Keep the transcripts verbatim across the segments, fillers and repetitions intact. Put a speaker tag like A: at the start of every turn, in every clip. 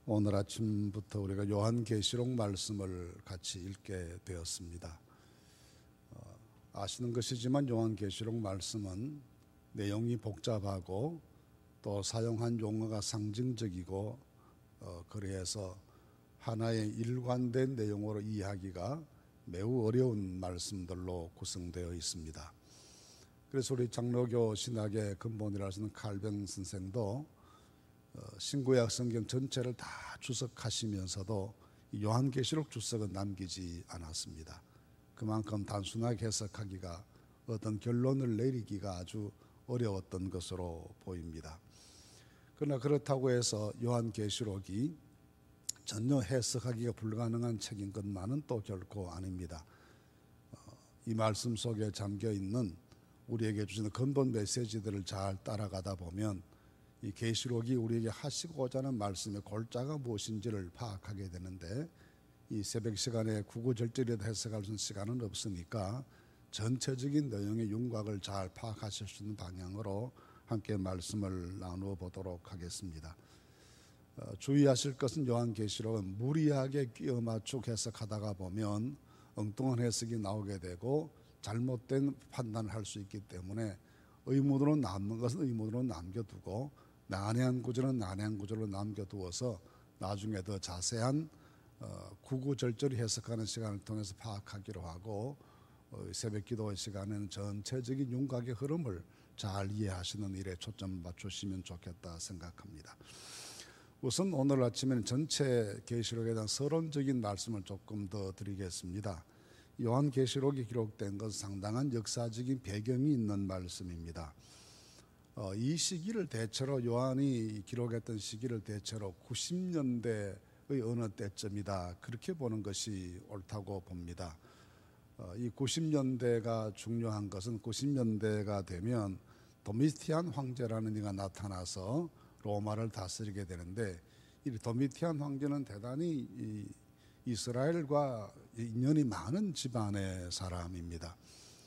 A: 오늘 아침부터 우리가 요한계시록 말씀을 같이 읽게 되었습니다. 어, 아시는 것이지만 요한계시록 말씀은 내용이 복잡하고 또 사용한 용어가 상징적이고 어, 그래서 하나의 일관된 내용으로 이해하기가 매우 어려운 말씀들로 구성되어 있습니다. 그래서 우리 장로교 신학의 근본이라 하시는 칼뱅 선생도 어, 신구약 성경 전체를 다 주석하시면서도 요한계시록 주석은 남기지 않았습니다. 그만큼 단순하게 해석하기가 어떤 결론을 내리기가 아주 어려웠던 것으로 보입니다. 그러나 그렇다고 해서 요한계시록이 전혀 해석하기가 불가능한 책인 것만은 또 결코 아닙니다. 어, 이 말씀 속에 잠겨있는 우리에게 주시는 근본 메시지들을 잘 따라가다 보면 이 계시록이 우리에게 하시고자 하는 말씀의 골자가 무엇인지를 파악하게 되는데, 이 새벽 시간에 구구절절히 해석할 수 있는 시간은 없으니까 전체적인 내용의 윤곽을 잘 파악하실 수 있는 방향으로 함께 말씀을 나누어 보도록 하겠습니다. 어, 주의하실 것은 요한계시록은 무리하게 끼워 맞추고 해석하다가 보면 엉뚱한 해석이 나오게 되고 잘못된 판단을 할 수 있기 때문에 의문으로 남는 것은 의문으로 남겨두고 난해한 구절은 난해한 구절로 남겨두어서 나중에 더 자세한 어, 구구절절히 해석하는 시간을 통해서 파악하기로 하고, 어, 새벽 기도의 시간에는 전체적인 윤곽의 흐름을 잘 이해하시는 일에 초점을 맞추시면 좋겠다 생각합니다. 우선 오늘 아침에는 전체 계시록에 대한 서론적인 말씀을 조금 더 드리겠습니다. 요한계시록이 기록된 것은 상당한 역사적인 배경이 있는 말씀입니다. 어, 이 시기를 대체로 요한이 기록했던 시기를 대체로 구십 년대의 어느 때쯤이다, 그렇게 보는 것이 옳다고 봅니다. 어, 이 구십 년대가 중요한 것은 구십 년대가 되면 도미티안 황제라는 이가 나타나서 로마를 다스리게 되는데, 이 도미티안 황제는 대단히 이 이스라엘과 인연이 많은 집안의 사람입니다.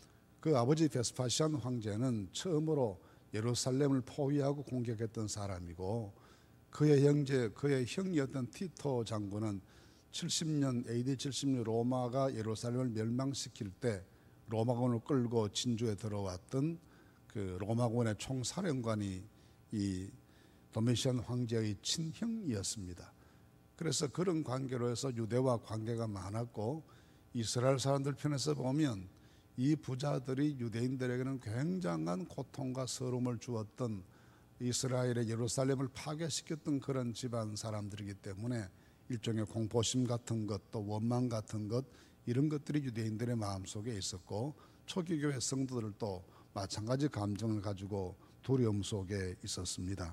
A: 그 아버지 베스파시안 황제는 처음으로 예루살렘을 포위하고 공격했던 사람이고, 그의 형제, 그의 형이었던 티토 장군은 칠십 년 에이디 칠십 년 로마가 예루살렘을 멸망시킬 때 로마군을 끌고 진주에 들어왔던 그 로마군의 총사령관이 이 도미시안 황제의 친형이었습니다. 그래서 그런 관계로 해서 유대와 관계가 많았고, 이스라엘 사람들 편에서 보면 이 부자들이 유대인들에게는 굉장한 고통과 서름을 주었던, 이스라엘의 예루살렘을 파괴시켰던 그런 집안 사람들이기 때문에 일종의 공포심 같은 것, 또 원망 같은 것, 이런 것들이 유대인들의 마음속에 있었고, 초기 교회 성도들도 마찬가지 감정을 가지고 두려움 속에 있었습니다.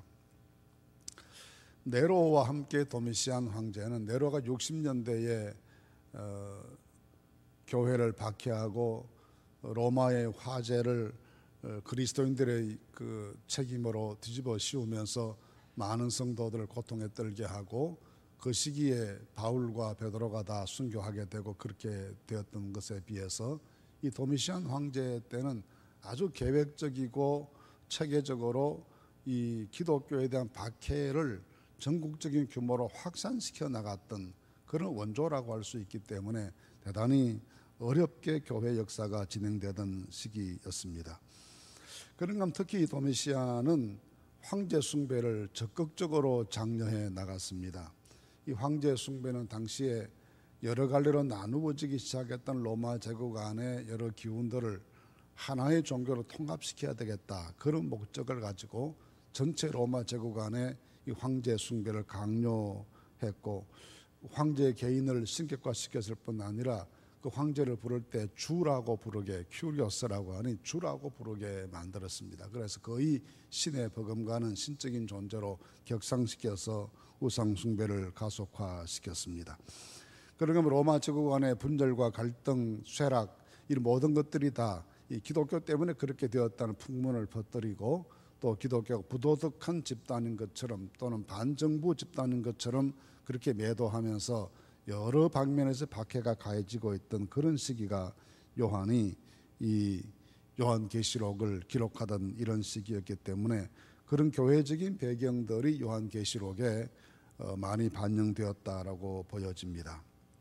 A: 네로와 함께 도미시안 황제는, 네로가 육십 년대에 어, 교회를 박해하고 로마의 화제를 어, 그리스도인들의 그 책임으로 뒤집어 씌우면서 많은 성도들을 고통에 떨게 하고, 그 시기에 바울과 베드로가 다 순교하게 되고 그렇게 되었던 것에 비해서 이 도미시안 황제 때는 아주 계획적이고 체계적으로 이 기독교에 대한 박해를 전국적인 규모로 확산시켜 나갔던 그런 원조라고 할 수 있기 때문에 대단히 어렵게 교회 역사가 진행되던 시기였습니다. 그런가 하면 특히 이 도미시안은 황제 숭배를 적극적으로 장려해 나갔습니다. 이 황제 숭배는 당시에 여러 갈래로 나누어지기 시작했던 로마 제국 안에 여러 기운들을 하나의 종교로 통합시켜야 되겠다, 그런 목적을 가지고 전체 로마 제국 안에 이 황제 숭배를 강요했고, 황제 개인을 신격화시켰을 뿐 아니라 그 황제를 부를 때 주라고 부르게, 큐리오스라고 하니 주라고 부르게 만들었습니다. 그래서 거의 신에 버금가는 신적인 존재로 격상시켜서 우상 숭배를 가속화시켰습니다. 그러면 로마 제국 안의 분열과 갈등, 쇠락, 이 모든 것들이 다 이 기독교 때문에 그렇게 되었다는 풍문을 퍼뜨리고, 또 기독교가 부도덕한 집단인 것처럼 또는 반정부 집단인 것처럼 그렇게 매도하면서 여러 방면에서 박해가 가해지고 있던 그런 시기가 요한이 이 요한계시록을 기록하던 이런 시기였기 때문에, 그런 교회적인 배경들이 요한계시록에 많이 반영되었다라고 보여집니다.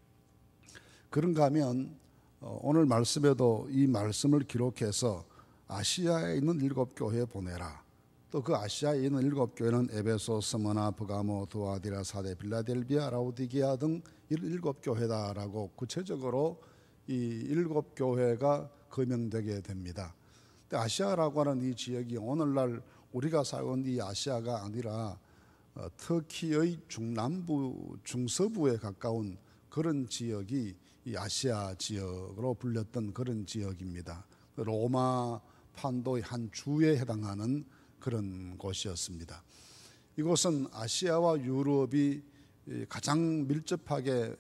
A: 그런가 하면 오늘 말씀에도 이 말씀을 기록해서 아시아에 있는 일곱 교회에 보내라. 또 그 아시아에 있는 일곱 교회는 에베소, 스무나, 브가모, 두아디라, 사데, 빌라델비아, 라우디게아 등 일곱 교회다라고 구체적으로 이 일곱 교회가 거명되게 됩니다. 근데 아시아라고 하는 이 지역이 오늘날 우리가 살고 있는 이 아시아가 아니라 어, 터키의 중남부, 중서부에 가까운 그런 지역이 이 아시아 지역으로 불렸던 그런 지역입니다. 로마 판도의 한 주에 해당하는 그런 곳이었습니다. 이곳은 아시아와 유럽이 가장 밀접하게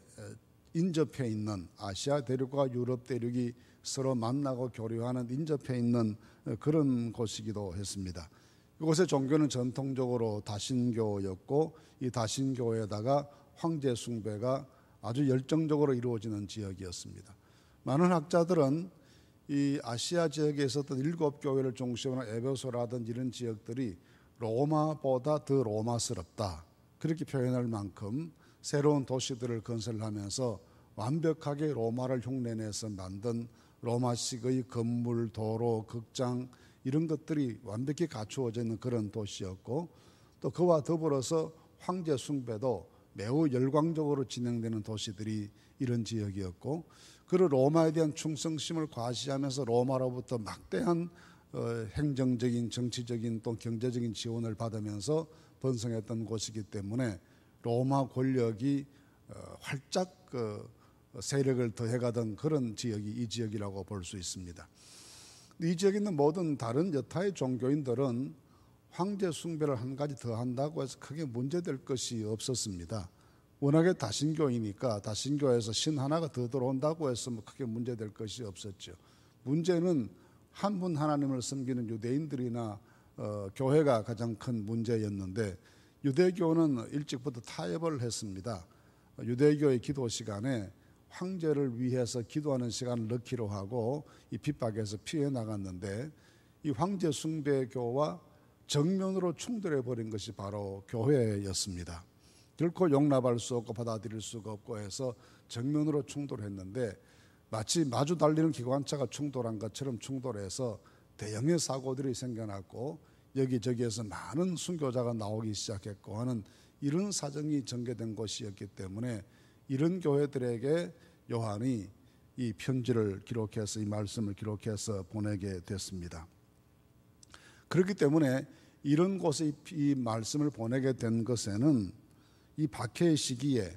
A: 인접해 있는, 아시아 대륙과 유럽 대륙이 서로 만나고 교류하는 인접해 있는 그런 곳이기도 했습니다. 이곳의 종교는 전통적으로 다신교였고 이 다신교에다가 황제 숭배가 아주 열정적으로 이루어지는 지역이었습니다. 많은 학자들은 이 아시아 지역에 있었던 일곱 교회를 중심으로 에베소라든지 이런 지역들이 로마보다 더 로마스럽다, 그렇게 표현할 만큼 새로운 도시들을 건설하면서 완벽하게 로마를 흉내내서 만든 로마식의 건물, 도로, 극장 이런 것들이 완벽히 갖추어져 있는 그런 도시였고, 또 그와 더불어서 황제 숭배도 매우 열광적으로 진행되는 도시들이 이런 지역이었고, 그리고 로마에 대한 충성심을 과시하면서 로마로부터 막대한 어, 행정적인, 정치적인 또 경제적인 지원을 받으면서 번성했던 곳이기 때문에 로마 권력이 어, 활짝 그 세력을 더해가던 그런 지역이 이 지역이라고 볼 수 있습니다. 이 지역에 있는 모든 다른 여타의 종교인들은 황제 숭배를 한 가지 더 한다고 해서 크게 문제될 것이 없었습니다. 워낙에 다신교이니까 다신교에서 신 하나가 더 들어온다고 해서 뭐 크게 문제될 것이 없었죠. 문제는 한 분 하나님을 섬기는 유대인들이나 어, 교회가 가장 큰 문제였는데, 유대교는 일찍부터 타협을 했습니다. 유대교의 기도 시간에 황제를 위해서 기도하는 시간을 넣기로 하고 이 핍박에서 피해 나갔는데, 이 황제 숭배교와 정면으로 충돌해 버린 것이 바로 교회였습니다. 결코 용납할 수 없고 받아들일 수가 없고 해서 정면으로 충돌했는데, 마치 마주 달리는 기관차가 충돌한 것처럼 충돌해서 대형의 사고들이 생겨났고 여기저기에서 많은 순교자가 나오기 시작했고 하는 이런 사정이 전개된 것이었기 때문에 이런 교회들에게 요한이 이 편지를 기록해서 이 말씀을 기록해서 보내게 됐습니다. 그렇기 때문에 이런 곳에 이 말씀을 보내게 된 것에는 이 박해의 시기에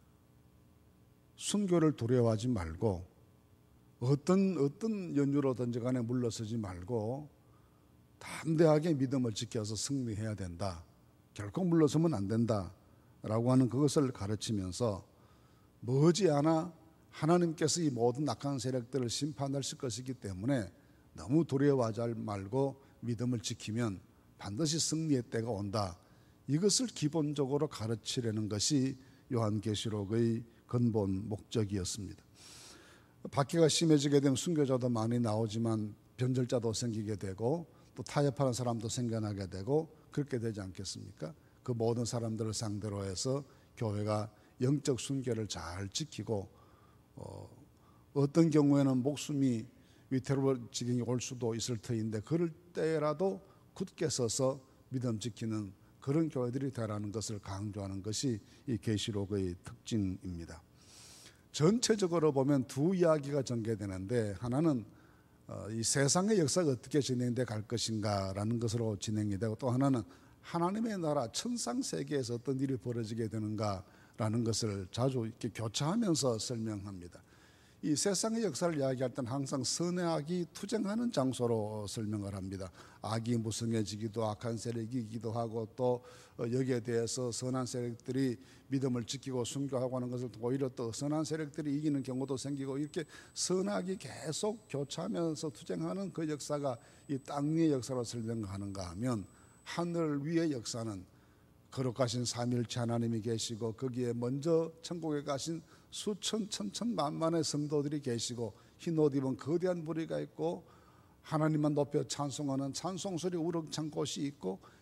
A: 순교를 두려워하지 말고 어떤 어떤 연유로든지 간에 물러서지 말고 담대하게 믿음을 지켜서 승리해야 된다, 결코 물러서면 안 된다라고 하는 그것을 가르치면서 머지않아 하나님께서 이 모든 악한 세력들을 심판하실 것이기 때문에 너무 두려워하지 말고 믿음을 지키면 반드시 승리의 때가 온다, 이것을 기본적으로 가르치려는 것이 요한계시록의 근본 목적이었습니다. 박해가 심해지게 되면 순교자도 많이 나오지만 변절자도 생기게 되고 또 타협하는 사람도 생겨나게 되고 그렇게 되지 않겠습니까? 그 모든 사람들을 상대로 해서 교회가 영적 순결을 잘 지키고 어, 어떤 경우에는 목숨이 위태로울 지경이 올 수도 있을 터인데 그럴 때라도 굳게 서서 믿음 지키는 그런 교회들이 되라는 것을 강조하는 것이 이 계시록의 특징입니다. 전체적으로 보면 두 이야기가 전개되는데, 하나는 이 세상의 역사가 어떻게 진행돼 갈 것인가라는 것으로 진행이 되고, 또 하나는 하나님의 나라 천상세계에서 어떤 일이 벌어지게 되는가라는 것을 자주 이렇게 교차하면서 설명합니다. 이 세상의 역사를 이야기할 때는 항상 선의 악이 투쟁하는 장소로 설명을 합니다. 악이 무성해지기도 악한 세력이 이기도 하고 또 여기에 대해서 선한 세력들이 믿음을 지키고 순교하고 하는 것을 오히려 또 선한 세력들이 이기는 경우도 생기고, 이렇게 선악이 계속 교차하면서 투쟁하는 그 역사가 이 땅 위의 역사로 설명하는가 하면, 하늘 위의 역사는 거룩하신 삼위일체 하나님이 계시고 거기에 먼저 천국에 가신 수천 천천만만의 성도들이 계시고 흰옷 입은 거대한 무리가 있고 하나님만 높여 찬송하는 찬송소리 우렁찬 곳이 있고,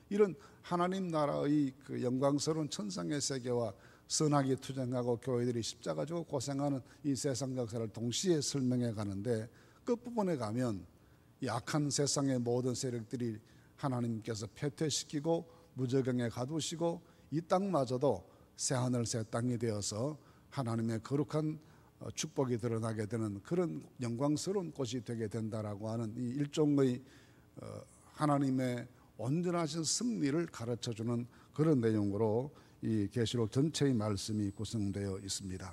A: 이런 하나님 나라의 그 영광스러운 천상의 세계와 선악이 투쟁하고 교회들이 십자가 지고 고생하는 이 세상 역사를 동시에 설명해 가는데, 끝부분에 가면 이 악한 세상의 모든 세력들이 하나님께서 패퇴시키고 무저경에 가두시고 이 땅마저도 새하늘 새 땅이 되어서 하나님의 거룩한 축복이 드러나게 되는 그런 영광스러운 곳이 되게 된다라고 하는 이 일종의 하나님의 온전하신 승리를 가르쳐주는 그런 내용으로 이 계시록 전체의 말씀이 구성되어 있습니다.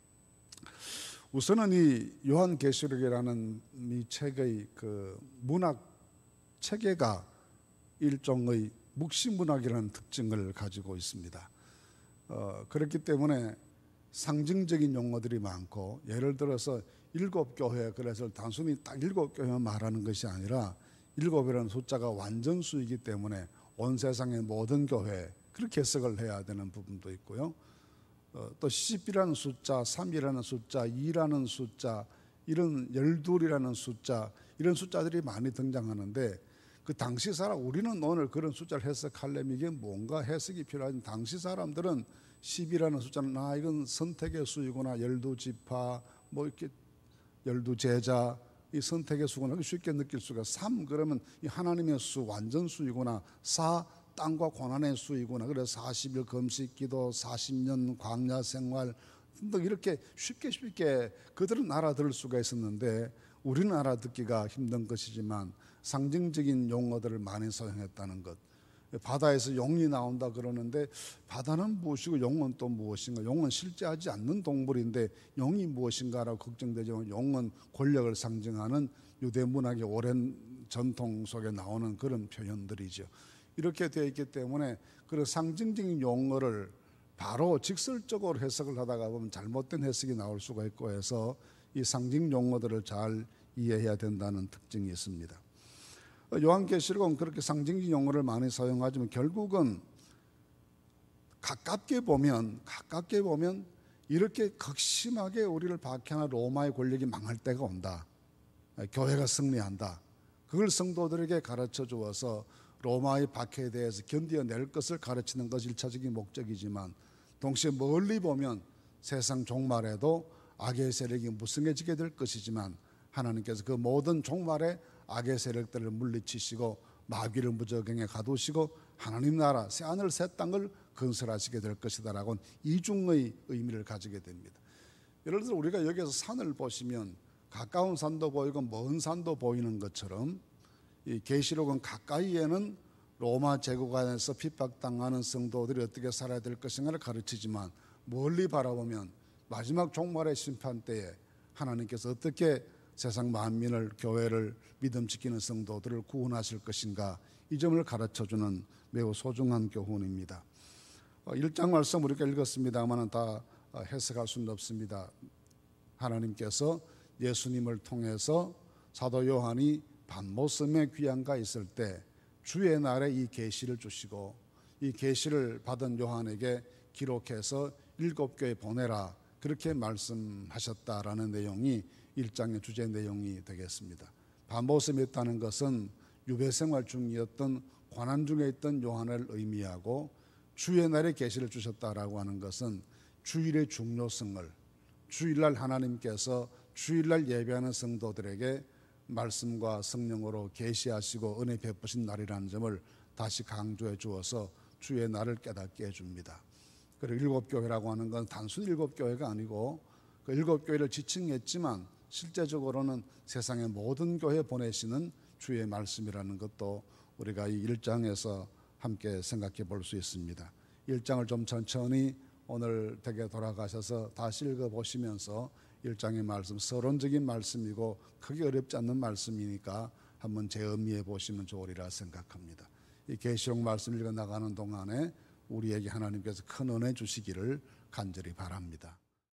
A: 우선은 이 요한계시록이라는 이 책의 그 문학 체계가 일종의 묵시문학이라는 특징을 가지고 있습니다. 어, 그렇기 때문에 상징적인 용어들이 많고, 예를 들어서 일곱 교회, 그래서 단순히 딱 일곱 교회만 말하는 것이 아니라 일곱이라는 숫자가 완전수이기 때문에 온 세상의 모든 교회, 그렇게 해석을 해야 되는 부분도 있고요. 어, 또 십이라는 숫자, 삼이라는 숫자, 이라는 숫자, 이런 열둘이라는 숫자, 이런 숫자들이 많이 등장하는데, 그 당시 사람, 우리는 오늘 그런 숫자를 해석하려면 이게 뭔가 해석이 필요하지, 당시 사람들은 십이라는 숫자는 아 이건 선택의 수이구나, 열두 지파, 뭐 이렇게 열두 제자, 이 선택의 수구나 쉽게 느낄 수가. 삼 그러면 이 하나님의 수, 완전 수이구나. 사 땅과 고난의 수이구나. 그래서 사십 일 금식 기도, 사십 년 광야 생활 등 이렇게 쉽게 쉽게 그들은 알아들을 수가 있었는데, 우리는 알아듣기가 힘든 것이지만 상징적인 용어들을 많이 사용했다는 것. 바다에서 용이 나온다 그러는데 바다는 무엇이고 용은 또 무엇인가? 용은 실제하지 않는 동물인데 용이 무엇인가라고 걱정되지만, 용은 권력을 상징하는 유대 문학의 오랜 전통 속에 나오는 그런 표현들이죠. 이렇게 되어 있기 때문에 그런 상징적인 용어를 바로 직설적으로 해석을 하다가 보면 잘못된 해석이 나올 수가 있고 해서 이 상징 용어들을 잘 이해해야 된다는 특징이 있습니다. 요한계시록은 그렇게 상징적 용어를 많이 사용하지만 결국은 가깝게 보면 가깝게 보면 이렇게 극심하게 우리를 박해하는 로마의 권력이 망할 때가 온다. 교회가 승리한다. 그걸 성도들에게 가르쳐 주어서 로마의 박해에 대해서 견뎌낼 것을 가르치는 것이 일차적인 목적이지만, 동시에 멀리 보면 세상 종말에도 악의 세력이 무성해지게 될 것이지만, 하나님께서 그 모든 종말에 악의 세력들을 물리치시고 마귀를 무저경에 가두시고 하나님 나라 새하늘 새 땅을 건설하시게 될 것이다라고 이중의 의미를 가지게 됩니다. 예를 들어 우리가 여기서 산을 보시면 가까운 산도 보이고 먼 산도 보이는 것처럼, 이 계시록은 가까이에는 로마 제국 안에서 핍박당하는 성도들이 어떻게 살아야 될 것인가를 가르치지만, 멀리 바라보면 마지막 종말의 심판 때에 하나님께서 어떻게 세상 만민을, 교회를, 믿음 지키는 성도들을 구원하실 것인가, 이 점을 가르쳐주는 매우 소중한 교훈입니다. 일 장 말씀 우리가 읽었습니다만 다 해석할 수는 없습니다. 하나님께서 예수님을 통해서 사도 요한이 반모섬에 귀양가 있을 때 주의 날에 이 계시를 주시고, 이 계시를 받은 요한에게 기록해서 일곱 교회에 보내라, 그렇게 말씀하셨다라는 내용이 일 장의 주제 내용이 되겠습니다. 반모섬에 있다는 것은 유배생활 중이었던 고난 중에 있던 요한을 의미하고, 주의 날에 계시를 주셨다라고 하는 것은 주일의 중요성을, 주일날 하나님께서 주일날 예배하는 성도들에게 말씀과 성령으로 계시하시고 은혜 베푸신 날이라는 점을 다시 강조해 주어서 주의 날을 깨닫게 해줍니다. 그리고 일곱 교회라고 하는 건 단순 일곱 교회가 아니고, 그 일곱 교회를 지칭했지만 실제적으로는 세상의 모든 교회에 보내시는 주의 말씀이라는 것도 우리가 이 일 장에서 함께 생각해 볼 수 있습니다. 일 장을 좀 천천히 오늘 댁에 돌아가셔서 다시 읽어보시면서 일 장의 말씀, 서론적인 말씀이고 크게 어렵지 않는 말씀이니까 한번 재음미해 보시면 좋으리라 생각합니다. 이 계시록 말씀 읽어 나가는 동안에 우리에게 하나님께서 큰 은혜 주시기를 간절히 바랍니다.